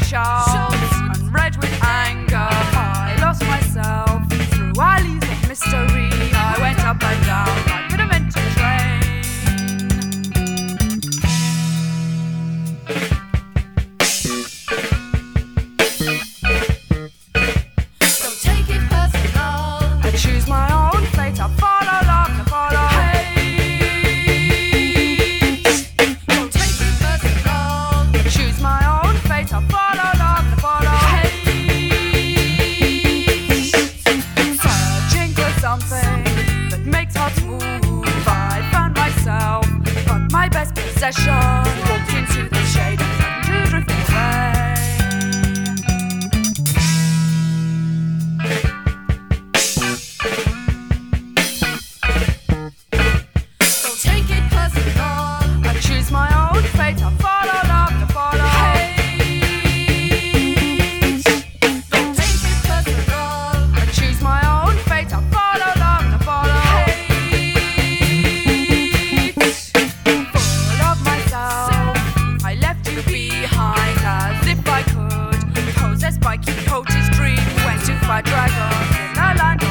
shelves and red with anger. I lost myself through alleys of mystery. I went up and down like a demented train. Don't take it personal. I choose my own fate. I follow love, I follow hate. Don't take it personal. I choose my own fate. I follow love, I follow hate. Searching for something that makes hearts move. I found myself on my best possession. Walked into the shade and suddenly drifted away. Don't take it personal. I choose my own fate. I follow love, I follow hate. Don't take it personal. I choose my own fate. I follow love, I follow hate. Full of myself, I left you behind as if I could. Possessed by Quixote's dream, went to fight dragons in the land